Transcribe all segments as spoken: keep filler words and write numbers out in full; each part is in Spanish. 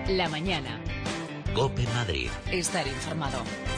La mañana. COPE Madrid. Estar informado.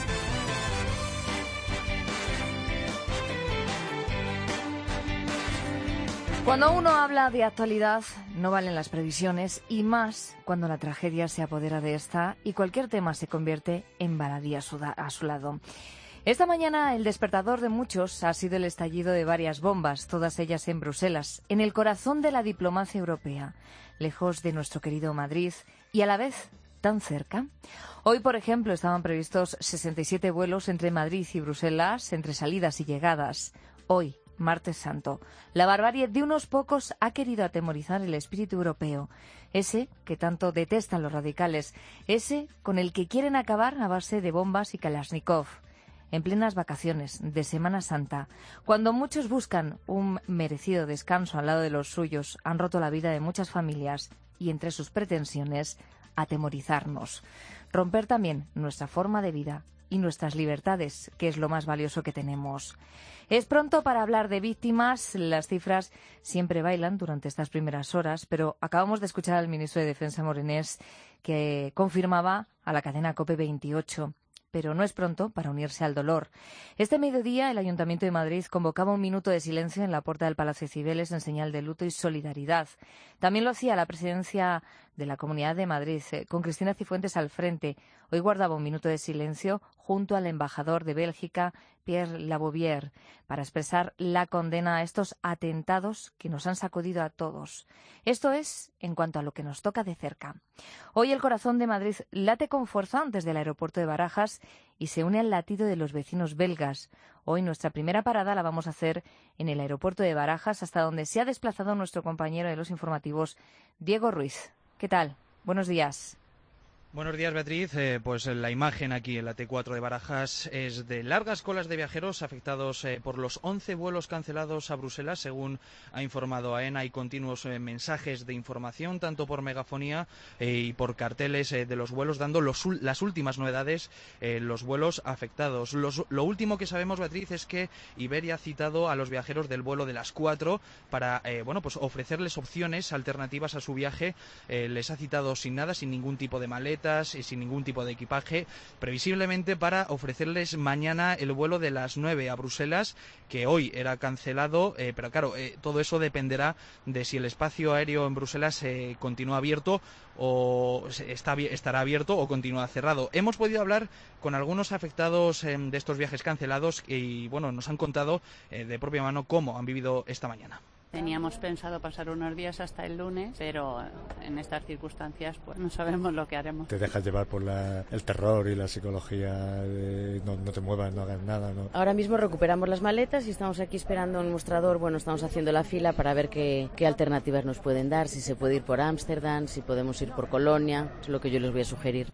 Cuando uno habla de actualidad, no valen las previsiones, y más cuando la tragedia se apodera de esta y cualquier tema se convierte en baladí a su, a su lado. Esta mañana el despertador de muchos ha sido el estallido de varias bombas, todas ellas en Bruselas, en el corazón de la diplomacia europea, lejos de nuestro querido Madrid y a la vez tan cerca. Hoy, por ejemplo, estaban previstos sesenta y siete vuelos entre Madrid y Bruselas, entre salidas y llegadas. Hoy, Martes Santo, la barbarie de unos pocos ha querido atemorizar el espíritu europeo, ese que tanto detestan los radicales, ese con el que quieren acabar a base de bombas y Kalashnikov. En plenas vacaciones de Semana Santa, cuando muchos buscan un merecido descanso al lado de los suyos, han roto la vida de muchas familias y entre sus pretensiones, atemorizarnos. Romper también nuestra forma de vida y nuestras libertades, que es lo más valioso que tenemos. Es pronto para hablar de víctimas. Las cifras siempre bailan durante estas primeras horas, pero acabamos de escuchar al ministro de Defensa Morenés, que confirmaba a la cadena COPE veintiocho. Pero no es pronto para unirse al dolor. Este mediodía el Ayuntamiento de Madrid convocaba un minuto de silencio en la puerta del Palacio de Cibeles en señal de luto y solidaridad. También lo hacía la presidencia de la Comunidad de Madrid, eh, con Cristina Cifuentes al frente. Hoy guardaba un minuto de silencio junto al embajador de Bélgica, Pierre Labouvière, para expresar la condena a estos atentados que nos han sacudido a todos. Esto es en cuanto a lo que nos toca de cerca. Hoy el corazón de Madrid late con fuerza desde el aeropuerto de Barajas y se une al latido de los vecinos belgas. Hoy nuestra primera parada la vamos a hacer en el aeropuerto de Barajas, hasta donde se ha desplazado nuestro compañero de los informativos, Diego Ruiz. ¿Qué tal? Buenos días. Buenos días, Beatriz. Eh, pues la imagen aquí en la T cuatro de Barajas es de largas colas de viajeros afectados eh, por los once vuelos cancelados a Bruselas, según ha informado AENA. Hay continuos eh, mensajes de información, tanto por megafonía eh, y por carteles eh, de los vuelos, dando los, las últimas novedades en eh, los vuelos afectados. Los, lo último que sabemos, Beatriz, es que Iberia ha citado a los viajeros del vuelo de las cuatro para eh, bueno, pues ofrecerles opciones alternativas a su viaje. Eh, les ha citado sin nada, sin ningún tipo de maleta y sin ningún tipo de equipaje, previsiblemente para ofrecerles mañana el vuelo de las nueve a Bruselas, que hoy era cancelado, eh, pero claro, eh, todo eso dependerá de si el espacio aéreo en Bruselas eh, continúa abierto o está, estará abierto o continúa cerrado. Hemos podido hablar con algunos afectados eh, de estos viajes cancelados y bueno, nos han contado eh, de propia mano cómo han vivido esta mañana. Teníamos pensado pasar unos días hasta el lunes, pero en estas circunstancias pues no sabemos lo que haremos. Te dejas llevar por la, el terror y la psicología de no, no te muevas, no hagas nada, ¿no? Ahora mismo recuperamos las maletas y estamos aquí esperando un mostrador. Bueno, estamos haciendo la fila para ver qué, qué alternativas nos pueden dar, si se puede ir por Ámsterdam, si podemos ir por Colonia, es lo que yo les voy a sugerir.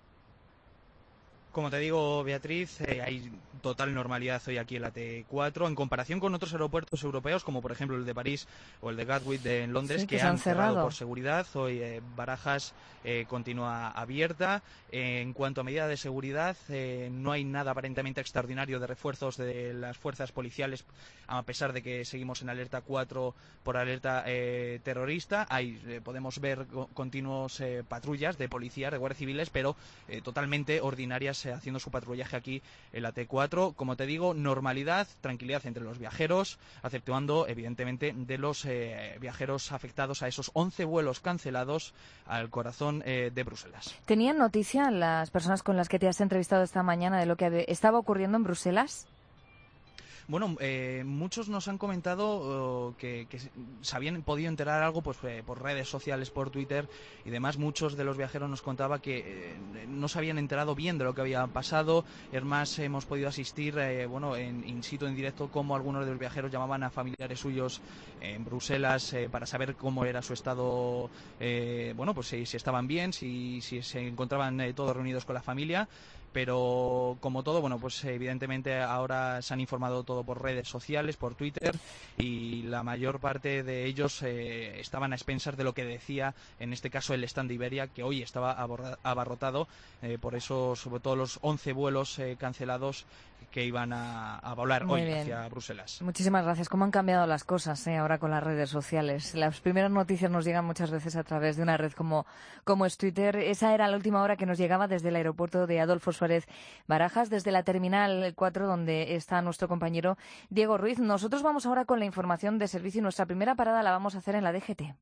Como te digo, Beatriz, eh, hay total normalidad hoy aquí en la T cuatro en comparación con otros aeropuertos europeos, como por ejemplo el de París o el de Gatwick de, en Londres, sí, que, que han cerrado. cerrado por seguridad. Hoy eh, Barajas eh, continúa abierta. Eh, en cuanto a medida de seguridad, eh, no hay nada aparentemente extraordinario de refuerzos de las fuerzas policiales, a pesar de que seguimos en alerta cuatro por alerta eh, terrorista. Hay, eh, podemos ver co continuos eh, patrullas de policías, de guardias civiles, pero eh, totalmente ordinarias, haciendo su patrullaje aquí en la T cuatro. Como te digo, normalidad, tranquilidad entre los viajeros, aceptando evidentemente de los eh, viajeros afectados a esos once vuelos cancelados al corazón eh, de Bruselas. ¿Tenían noticia las personas con las que te has entrevistado esta mañana de lo que estaba ocurriendo en Bruselas? Bueno, eh, muchos nos han comentado uh, que, que se habían podido enterar algo pues eh, por redes sociales, por Twitter y demás. Muchos de los viajeros nos contaban que eh, no se habían enterado bien de lo que había pasado. Es más, hemos podido asistir eh, bueno, en in situ, en directo, como algunos de los viajeros llamaban a familiares suyos en Bruselas eh, para saber cómo era su estado, eh, bueno, pues si, si estaban bien, si, si se encontraban eh, todos reunidos con la familia. Pero como todo, bueno, pues evidentemente ahora se han informado todo por redes sociales, por Twitter, y la mayor parte de ellos eh, estaban a expensas de lo que decía, en este caso, el stand de Iberia, que hoy estaba abarrotado eh, por esos, sobre todo los once vuelos eh, cancelados que iban a, a volar Muy hoy bien. hacia Bruselas. Muchísimas gracias. ¿Cómo han cambiado las cosas eh, ahora con las redes sociales? Las primeras noticias nos llegan muchas veces a través de una red como, como es Twitter. Esa era la última hora que nos llegaba desde el aeropuerto de Adolfo Suárez Barajas, desde la Terminal cuatro, donde está nuestro compañero Diego Ruiz. Nosotros vamos ahora con la información de servicio y nuestra primera parada la vamos a hacer en la D G T.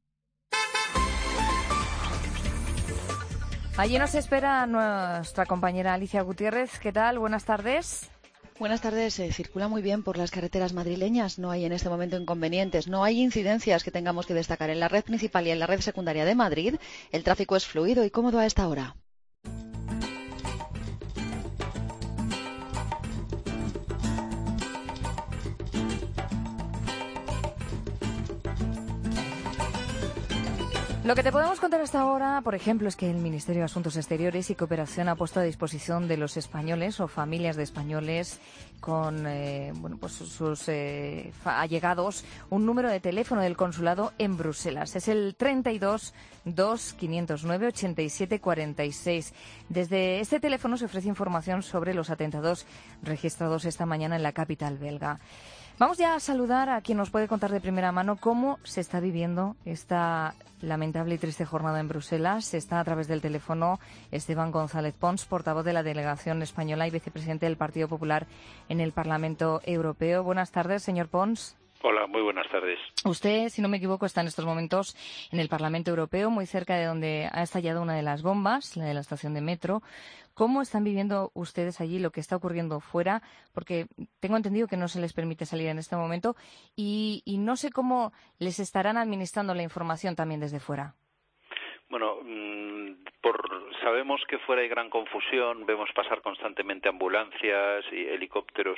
Allí nos espera nuestra compañera Alicia Gutiérrez. ¿Qué tal? Buenas tardes. Buenas tardes. Se circula muy bien por las carreteras madrileñas. No hay en este momento inconvenientes. No hay incidencias que tengamos que destacar. En la red principal y en la red secundaria de Madrid, el tráfico es fluido y cómodo a esta hora. Lo que te podemos contar hasta ahora, por ejemplo, es que el Ministerio de Asuntos Exteriores y Cooperación ha puesto a disposición de los españoles o familias de españoles con eh, bueno, pues sus eh, allegados un número de teléfono del consulado en Bruselas. Es el treinta y dos, dos, quinientos nueve, ochenta y siete, cuarenta y seis. Desde este teléfono se ofrece información sobre los atentados registrados esta mañana en la capital belga. Vamos ya a saludar a quien nos puede contar de primera mano cómo se está viviendo esta lamentable y triste jornada en Bruselas. Está a través del teléfono Esteban González Pons, portavoz de la delegación española y vicepresidente del Partido Popular en el Parlamento Europeo. Buenas tardes, señor Pons. Hola, muy buenas tardes. Usted, si no me equivoco, está en estos momentos en el Parlamento Europeo, muy cerca de donde ha estallado una de las bombas, la de la estación de metro. ¿Cómo están viviendo ustedes allí lo que está ocurriendo fuera? Porque tengo entendido que no se les permite salir en este momento y, y no sé cómo les estarán administrando la información también desde fuera. Bueno, por, sabemos que fuera hay gran confusión, vemos pasar constantemente ambulancias y helicópteros.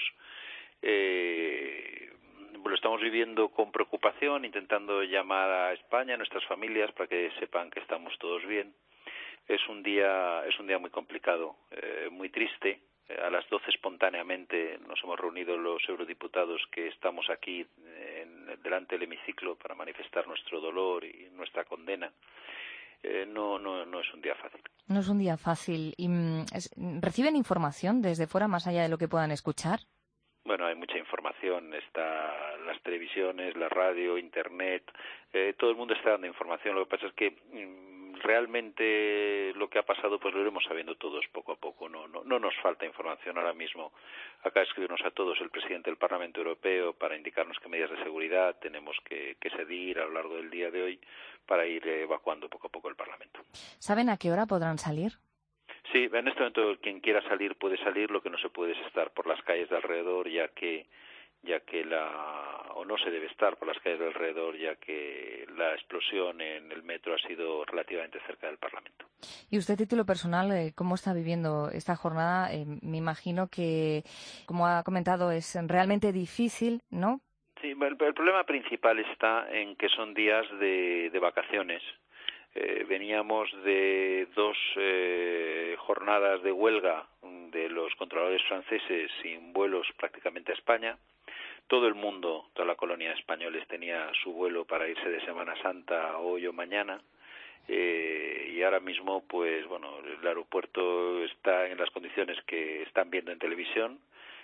Eh, lo estamos viviendo con preocupación, intentando llamar a España, a nuestras familias, para que sepan que estamos todos bien. Es un día, es un día muy complicado, eh, muy triste. Eh, a las doce espontáneamente nos hemos reunido los eurodiputados que estamos aquí en, delante del hemiciclo para manifestar nuestro dolor y nuestra condena. Eh, no, no, no es un día fácil. No es un día fácil. ¿Y, es, ¿Reciben información desde fuera más allá de lo que puedan escuchar? Bueno, hay mucha información, está las televisiones, la radio, internet, eh, todo el mundo está dando información. Lo que pasa es que mm, realmente lo que ha pasado pues lo iremos sabiendo todos poco a poco. No, no, no nos falta información ahora mismo. Acaba de escribirnos a todos el presidente del Parlamento Europeo para indicarnos qué medidas de seguridad tenemos que, que seguir a lo largo del día de hoy para ir evacuando poco a poco el Parlamento. ¿Saben a qué hora podrán salir? Sí, en este momento quien quiera salir puede salir, lo que no se puede es estar por las calles de alrededor, ya que ya que la o no se debe estar por las calles de alrededor, ya que la explosión en el metro ha sido relativamente cerca del Parlamento. Y usted, a título personal, ¿cómo está viviendo esta jornada? Eh, me imagino que, como ha comentado, es realmente difícil, ¿no? Sí, el, el problema principal está en que son días de, de vacaciones. Eh, veníamos de dos eh, jornadas de huelga de los controladores franceses sin vuelos prácticamente a España. Todo el mundo, toda la colonia de españoles tenía su vuelo para irse de Semana Santa hoy o mañana. Eh, y ahora mismo, pues bueno, el aeropuerto está en las condiciones que están viendo en televisión.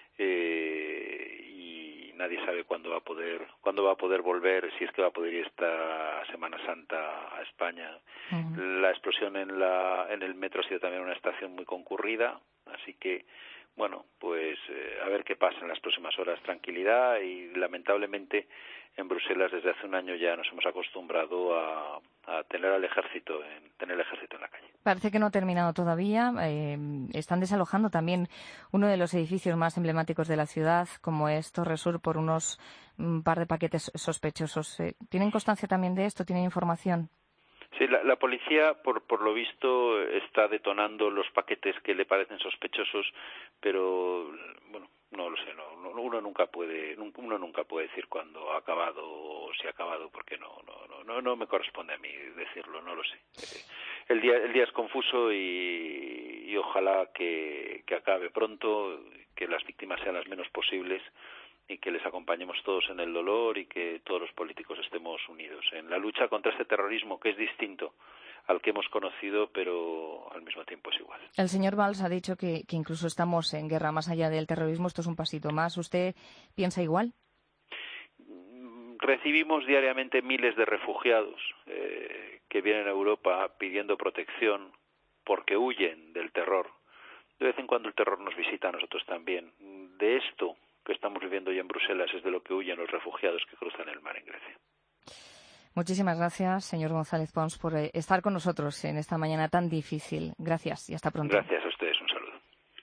Eh, y nadie sabe cuándo va a poder cuándo va a poder volver, si es que va a poder ir esta Semana Santa a España. Uh-huh. La explosión en la en el metro ha sido también una estación muy concurrida, así que bueno, pues eh, a ver qué pasa en las próximas horas. Tranquilidad y lamentablemente en Bruselas desde hace un año ya nos hemos acostumbrado a, a tener al ejército en tener el ejército en la calle. Parece que no ha terminado todavía. Eh, están desalojando también uno de los edificios más emblemáticos de la ciudad, como es Torre Sur, por unos un par de paquetes sospechosos. Eh, ¿Tienen constancia también de esto? ¿Tienen información? Sí, la, la policía, por, por lo visto, está detonando los paquetes que le parecen sospechosos, pero, bueno, no lo sé, no, no, uno nunca puede uno nunca puede decir cuándo ha acabado o si ha acabado, porque no no no no me corresponde a mí decirlo, no lo sé. El día el día es confuso y, y ojalá que, que acabe pronto, que las víctimas sean las menos posibles y que les acompañemos todos en el dolor y que todos los políticos estemos unidos en la lucha contra este terrorismo que es distinto al que hemos conocido, pero al mismo tiempo es igual. El señor Valls ha dicho que, que incluso estamos en guerra más allá del terrorismo. Esto es un pasito más. ¿Usted piensa igual? Recibimos diariamente miles de refugiados eh, que vienen a Europa pidiendo protección porque huyen del terror. De vez en cuando el terror nos visita a nosotros también. De esto que estamos viviendo hoy en Bruselas es de lo que huyen los refugiados que cruzan el mar en Grecia. Muchísimas gracias, señor González Pons, por estar con nosotros en esta mañana tan difícil. Gracias y hasta pronto. Gracias a ustedes, un saludo.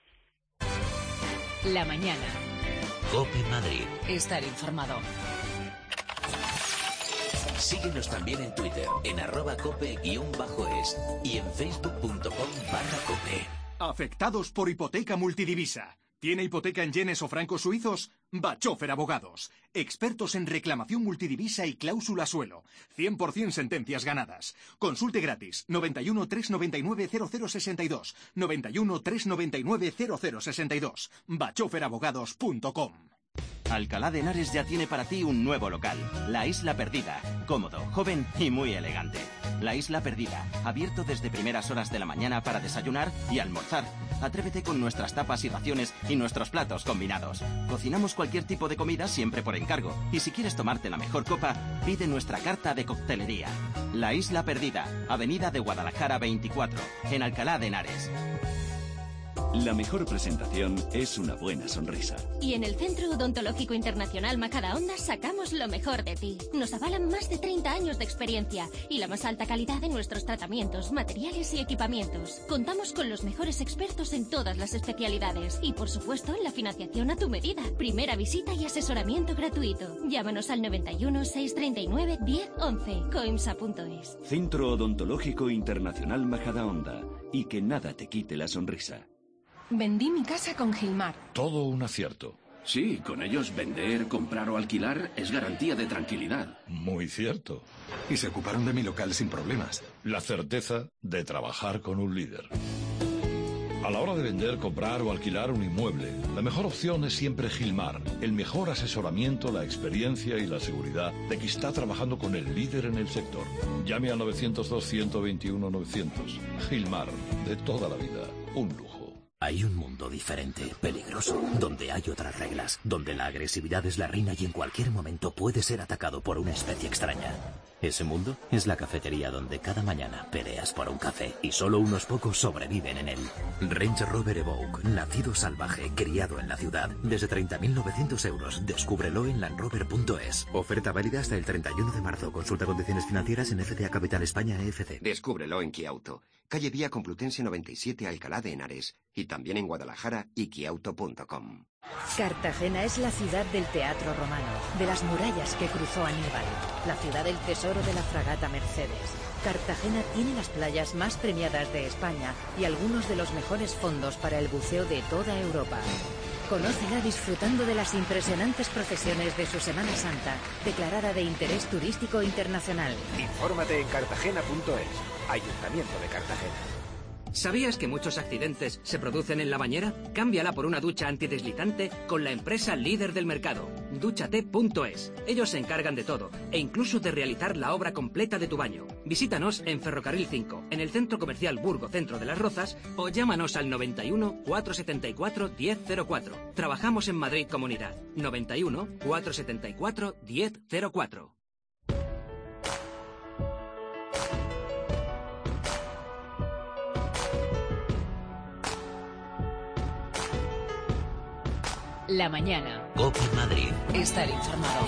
La mañana. COPE Madrid. Estar informado. Síguenos también en Twitter, en arroba cope-es y en facebook.com barra cope. Afectados por hipoteca multidivisa. ¿Tiene hipoteca en yenes o francos suizos? Bachofer Abogados. Expertos en reclamación multidivisa y cláusula suelo. cien por ciento sentencias ganadas. Consulte gratis. noventa y uno, trescientos noventa y nueve, cero cero sesenta y dos. noventa y uno, trescientos noventa y nueve, cero cero sesenta y dos. bachofer abogados punto com. Alcalá de Henares ya tiene para ti un nuevo local, La Isla Perdida, cómodo, joven y muy elegante. La Isla Perdida, abierto desde primeras horas de la mañana para desayunar y almorzar. Atrévete con nuestras tapas y raciones y nuestros platos combinados. Cocinamos cualquier tipo de comida siempre por encargo. Y si quieres tomarte la mejor copa, pide nuestra carta de coctelería. La Isla Perdida, Avenida de Guadalajara veinticuatro, en Alcalá de Henares. La mejor presentación es una buena sonrisa. Y en el Centro Odontológico Internacional Majadahonda sacamos lo mejor de ti. Nos avalan más de treinta años de experiencia y la más alta calidad de nuestros tratamientos, materiales y equipamientos. Contamos con los mejores expertos en todas las especialidades y, por supuesto, en la financiación a tu medida. Primera visita y asesoramiento gratuito. Llámanos al noventa y uno, seiscientos treinta y nueve, diez once. coimsa punto es. Centro Odontológico Internacional Majadahonda. Y que nada te quite la sonrisa. Vendí mi casa con Gilmar. Todo un acierto. Sí, con ellos vender, comprar o alquilar es garantía de tranquilidad. Muy cierto. Y se ocuparon de mi local sin problemas. La certeza de trabajar con un líder. A la hora de vender, comprar o alquilar un inmueble, la mejor opción es siempre Gilmar. El mejor asesoramiento, la experiencia y la seguridad de que está trabajando con el líder en el sector. Llame al novecientos dos, ciento veintiuno, novecientos. Gilmar, de toda la vida, un lujo. Hay un mundo diferente, peligroso, donde hay otras reglas, donde la agresividad es la reina y en cualquier momento puede ser atacado por una especie extraña. Ese mundo es la cafetería donde cada mañana peleas por un café y solo unos pocos sobreviven en él. Range Rover Evoque, nacido salvaje, criado en la ciudad, desde treinta mil novecientos euros. Descúbrelo en land rover punto es. Oferta válida hasta el treinta y uno de marzo. Consulta condiciones financieras en F C A Capital España E F C. Descúbrelo en Kiauto. Calle Vía Complutense noventa y siete, Alcalá de Henares. Y también en Guadalajara y kiauto punto com. Cartagena es la ciudad del teatro romano, de las murallas que cruzó Aníbal, la ciudad del tesoro de la fragata Mercedes. Cartagena tiene las playas más premiadas de España y algunos de los mejores fondos para el buceo de toda Europa. Conócela disfrutando de las impresionantes procesiones de su Semana Santa, declarada de interés turístico internacional. Infórmate en cartagena punto es. Ayuntamiento de Cartagena. ¿Sabías que muchos accidentes se producen en la bañera? Cámbiala por una ducha antideslizante con la empresa líder del mercado, dúchate punto es. Ellos se encargan de todo e incluso de realizar la obra completa de tu baño. Visítanos en Ferrocarril cinco, en el Centro Comercial Burgo Centro de las Rozas o llámanos al noventa y uno, cuatrocientos setenta y cuatro, diez cero cuatro. Trabajamos en Madrid Comunidad. noventa y uno, cuatrocientos setenta y cuatro, diez cero cuatro. La mañana. COPE Madrid. Estar informado.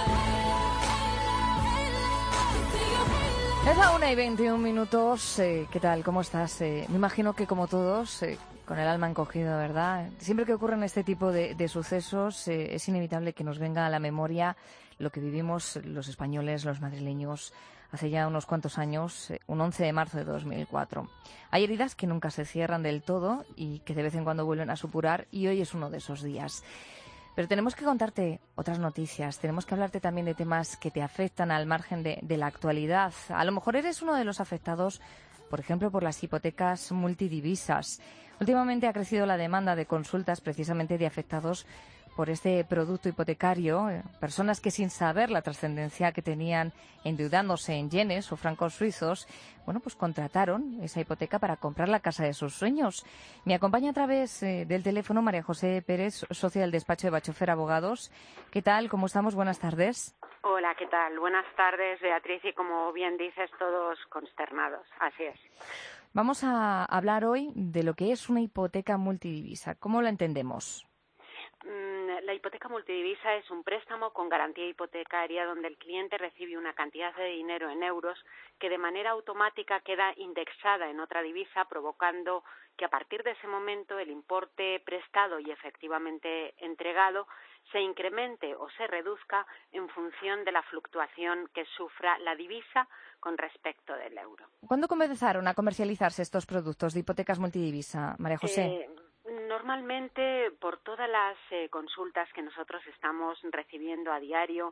Es la una y veintiún minutos. Eh, ¿Qué tal? ¿Cómo estás? Eh, me imagino que como todos, eh, con el alma encogida, ¿verdad? Siempre que ocurren este tipo de, de sucesos, eh, es inevitable que nos venga a la memoria lo que vivimos los españoles, los madrileños, hace ya unos cuantos años, eh, un once de marzo de dos mil cuatro. Hay heridas que nunca se cierran del todo y que de vez en cuando vuelven a supurar, y hoy es uno de esos días. Pero tenemos que contarte otras noticias, tenemos que hablarte también de temas que te afectan al margen de, de la actualidad. A lo mejor eres uno de los afectados, por ejemplo, por las hipotecas multidivisas. Últimamente ha crecido la demanda de consultas precisamente de afectados por este producto hipotecario, eh, personas que sin saber la trascendencia que tenían endeudándose en yenes o francos suizos, bueno, pues contrataron esa hipoteca para comprar la casa de sus sueños. Me acompaña a través eh, del teléfono María José Pérez, socia del despacho de Bachofer Abogados. ¿Qué tal? ¿Cómo estamos? Buenas tardes. Hola, ¿qué tal? Buenas tardes, Beatriz, y como bien dices, todos consternados. Así es. Vamos a hablar hoy de lo que es una hipoteca multidivisa. ¿Cómo la entendemos? La hipoteca multidivisa es un préstamo con garantía hipotecaria donde el cliente recibe una cantidad de dinero en euros que de manera automática queda indexada en otra divisa, provocando que a partir de ese momento el importe prestado y efectivamente entregado se incremente o se reduzca en función de la fluctuación que sufra la divisa con respecto del euro. ¿Cuándo comenzaron a comercializarse estos productos de hipotecas multidivisa, María José? Eh, Normalmente, por todas las eh, consultas que nosotros estamos recibiendo a diario,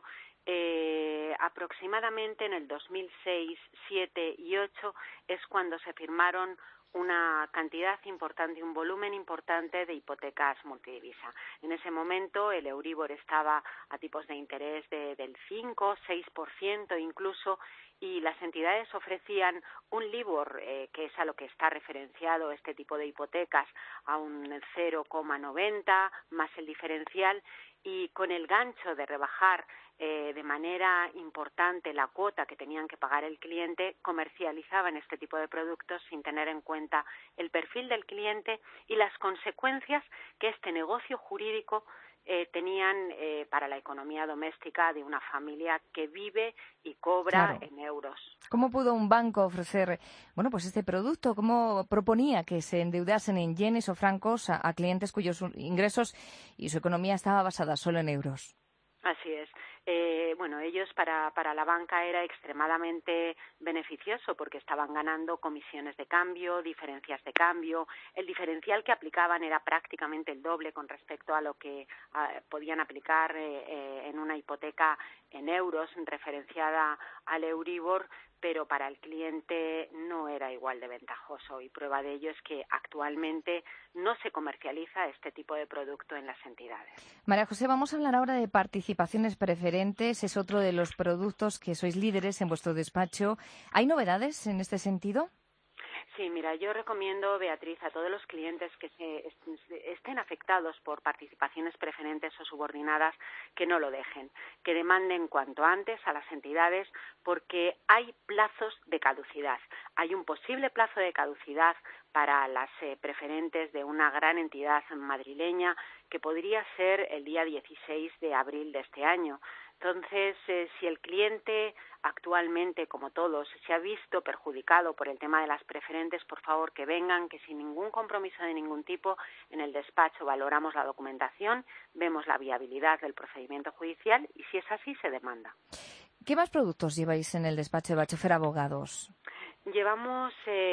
eh, aproximadamente en el dos mil seis, siete y ocho es cuando se firmaron una cantidad importante, un volumen importante de hipotecas multidivisa. En ese momento el Euribor estaba a tipos de interés de, del cinco, seis por ciento incluso, y las entidades ofrecían un LIBOR, eh, que es a lo que está referenciado este tipo de hipotecas, a un cero coma noventa más el diferencial, y con el gancho de rebajar eh, de manera importante la cuota que tenían que pagar el cliente, comercializaban este tipo de productos sin tener en cuenta el perfil del cliente y las consecuencias que este negocio jurídico Eh, tenían eh, para la economía doméstica de una familia que vive y cobra claro. en euros. ¿Cómo pudo un banco ofrecer, bueno, pues este producto? ¿Cómo proponía que se endeudasen en yenes o francos a, a clientes cuyos ingresos y su economía estaba basada solo en euros? Así es. Eh, bueno, ellos para, para la banca era extremadamente beneficioso porque estaban ganando comisiones de cambio, diferencias de cambio. El diferencial que aplicaban era prácticamente el doble con respecto a lo que a, podían aplicar eh, eh, en una hipoteca en euros referenciada al Euribor, pero para el cliente no era igual de ventajoso, y prueba de ello es que actualmente no se comercializa este tipo de producto en las entidades. María José, vamos a hablar ahora de participaciones preferentes. Es otro de los productos que sois líderes en vuestro despacho. ¿Hay novedades en este sentido? Sí, mira, yo recomiendo, Beatriz, a todos los clientes que se estén afectados por participaciones preferentes o subordinadas que no lo dejen, que demanden cuanto antes a las entidades porque hay plazos de caducidad. Hay un posible plazo de caducidad para las eh, preferentes de una gran entidad madrileña que podría ser el día dieciséis de abril de este año. Entonces, eh, si el cliente actualmente, como todos, se ha visto perjudicado por el tema de las preferentes, por favor que vengan, que sin ningún compromiso de ningún tipo, en el despacho valoramos la documentación, vemos la viabilidad del procedimiento judicial y si es así, se demanda. ¿Qué más productos lleváis en el despacho de Bachofer Abogados? Llevamos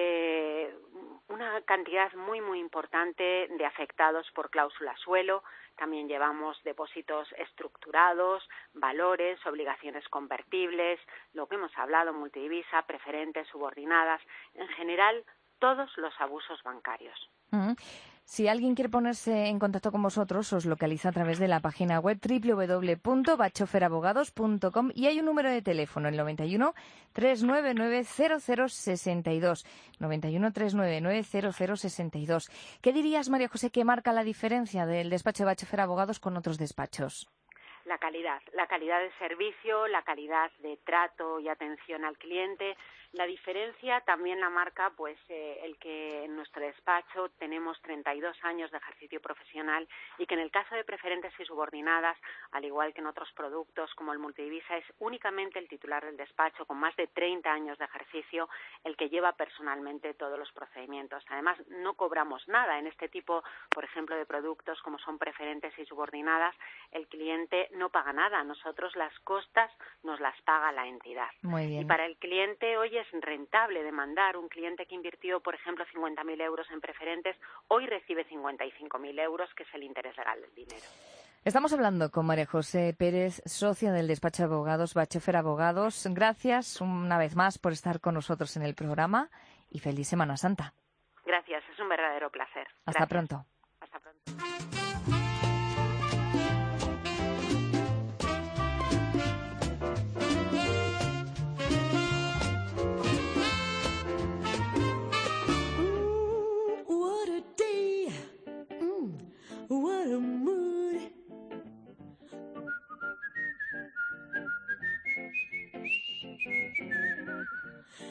eh, una cantidad muy, muy importante de afectados por cláusula suelo. También llevamos depósitos estructurados, valores, obligaciones convertibles, lo que hemos hablado, multidivisa, preferentes, subordinadas, en general todos los abusos bancarios. Uh-huh. Si alguien quiere ponerse en contacto con vosotros, os localiza a través de la página web doble u doble u doble u punto bachofer abogados punto com y hay un número de teléfono, el noventa y uno, trescientos noventa y nueve, cero cero sesenta y dos. noventa y uno, trescientos noventa y nueve, cero cero sesenta y dos. ¿Qué dirías, María José, que marca la diferencia del despacho de Bachofer Abogados con otros despachos? La calidad, la calidad de servicio, la calidad de trato y atención al cliente. La diferencia también la marca pues eh, el que en nuestro despacho tenemos treinta y dos años de ejercicio profesional y que en el caso de preferentes y subordinadas, al igual que en otros productos como el multidivisa, es únicamente el titular del despacho con más de treinta años de ejercicio el que lleva personalmente todos los procedimientos. Además, no cobramos nada en este tipo, por ejemplo, de productos como son preferentes y subordinadas. El cliente no paga nada, nosotros las costas nos las paga la entidad. Muy bien. Y para el cliente hoy es rentable demandar. Un cliente que invirtió, por ejemplo, cincuenta mil euros en preferentes, hoy recibe cincuenta y cinco mil euros, que es el interés legal del dinero. Estamos hablando con María José Pérez, socia del despacho de abogados Bachofer Abogados. Gracias una vez más por estar con nosotros en el programa y feliz Semana Santa. Gracias, es un verdadero placer. Hasta Gracias. pronto. Hasta pronto.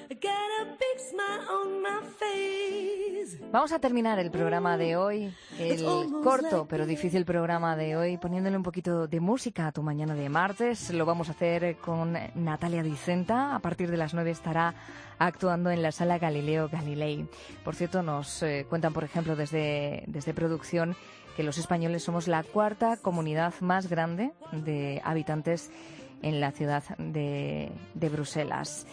Vamos a terminar el programa de hoy, el corto pero difícil programa de hoy, poniéndole un poquito de música a tu mañana de martes. Lo vamos a hacer con Natalia Dicenta. A partir de las nueve estará actuando en la Sala Galileo Galilei. Por cierto, nos eh, cuentan, por ejemplo, desde, desde producción, que los españoles somos la cuarta comunidad más grande de habitantes en la ciudad de, de Bruselas.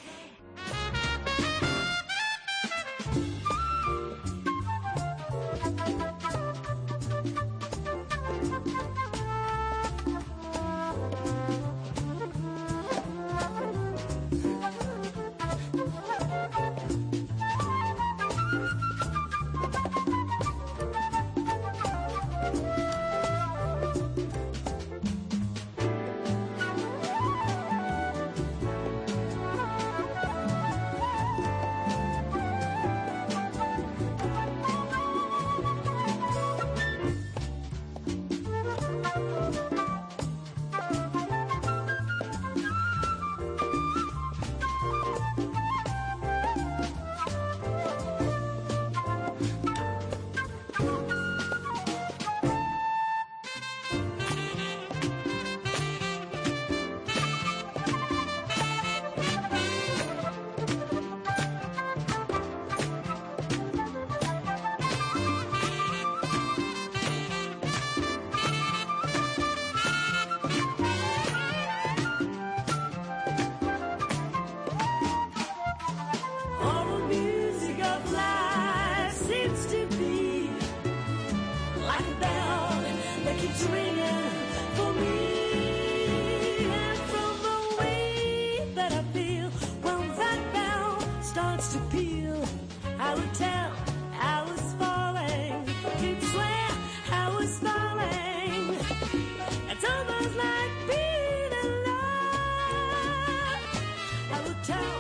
Tell